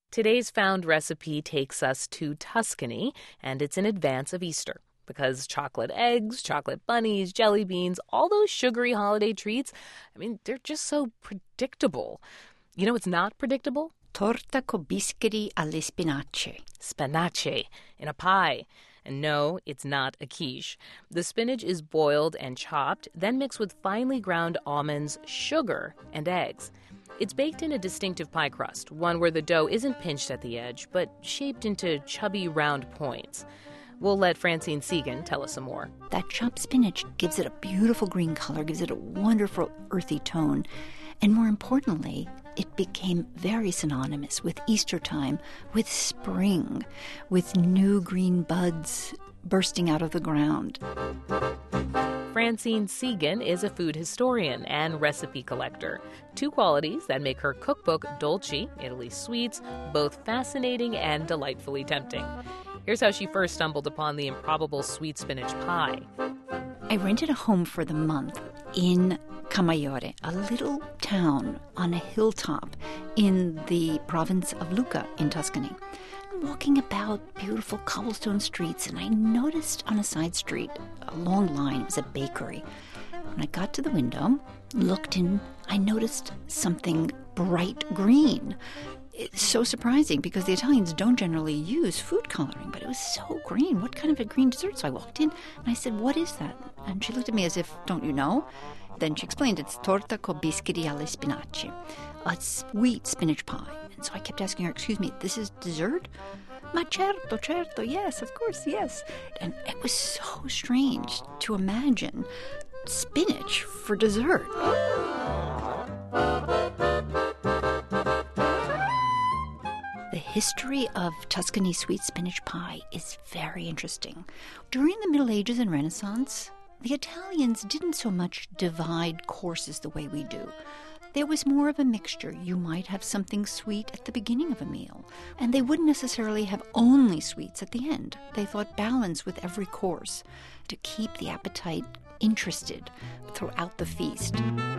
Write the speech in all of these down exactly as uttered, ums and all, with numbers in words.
Today's found recipe takes us to Tuscany, and it's in advance of Easter. Because chocolate eggs, chocolate bunnies, jelly beans, all those sugary holiday treats, I mean, they're just so predictable. You know what's not predictable? Torta con biscotti alle spinaci. Spinaci in a pie. And no, it's not a quiche. The spinach is boiled and chopped, then mixed with finely ground almonds, sugar, and eggs. It's baked in a distinctive pie crust, one where the dough isn't pinched at the edge, but shaped into chubby round points. We'll let Francine Segan tell us some more. That chopped spinach gives it a beautiful green color, gives it a wonderful earthy tone. And more importantly, it became very synonymous with Easter time, with spring, with new green buds bursting out of the ground. Francine Segan is a food historian and recipe collector, two qualities that make her cookbook Dolci, Italy's sweets, both fascinating and delightfully tempting. Here's how she first stumbled upon the improbable sweet spinach pie. I rented a home for the month in Camaiore, a little town on a hilltop in the province of Lucca in Tuscany. I'm walking about beautiful cobblestone streets, and I noticed on a side street a long line. It was a bakery. When I got to the window, looked in, I noticed something bright green. It's so surprising because the Italians don't generally use food coloring, but it was so green. What kind of a green dessert? So I walked in and I said, "What is that?" And she looked at me as if, "Don't you know?" Then she explained, it's torta con biscotti alle spinaci, a sweet spinach pie. And so I kept asking her, "Excuse me, this is dessert?" "Ma certo, certo, yes, of course, yes." And it was so strange to imagine spinach for dessert. The history of Tuscany sweet spinach pie is very interesting. During the Middle Ages and Renaissance, the Italians didn't so much divide courses the way we do. There was more of a mixture. You might have something sweet at the beginning of a meal, and they wouldn't necessarily have only sweets at the end. They thought balance with every course to keep the appetite interested throughout the feast.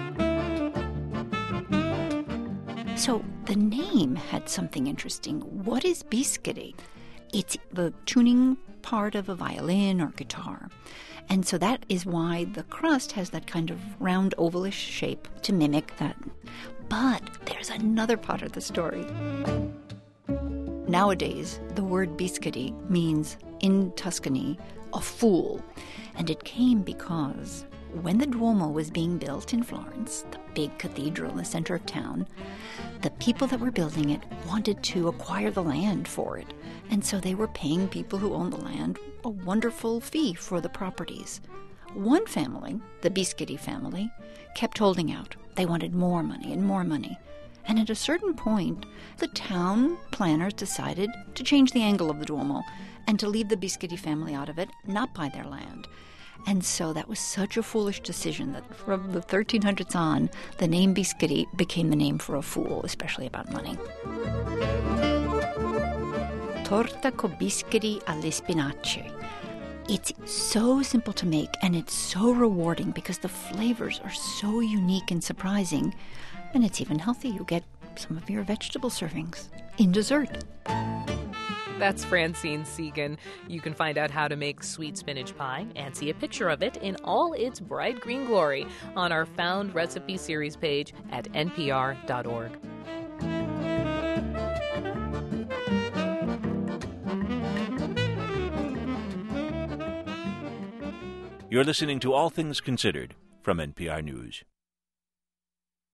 So the name had something interesting. What is biscotti? It's the tuning part of a violin or guitar. And so that is why the crust has that kind of round ovalish shape to mimic that. But there's another part of the story. Nowadays, the word biscotti means, in Tuscany, a fool. And it came because when the Duomo was being built in Florence, the big cathedral in the center of town, the people that were building it wanted to acquire the land for it. And so they were paying people who owned the land a wonderful fee for the properties. One family, the Biscotti family, kept holding out. They wanted more money and more money. And at a certain point, the town planners decided to change the angle of the Duomo and to leave the Biscotti family out of it, not buy their land. And so that was such a foolish decision that from the thirteen hundreds on, the name biscotti became the name for a fool, especially about money. Torta con biscotti alle spinaci. It's so simple to make, and it's so rewarding because the flavors are so unique and surprising. And it's even healthy. You get some of your vegetable servings in dessert. That's Francine Segan. You can find out how to make sweet spinach pie and see a picture of it in all its bright green glory on our Found Recipe Series page at N P R dot org. You're listening to All Things Considered from N P R News.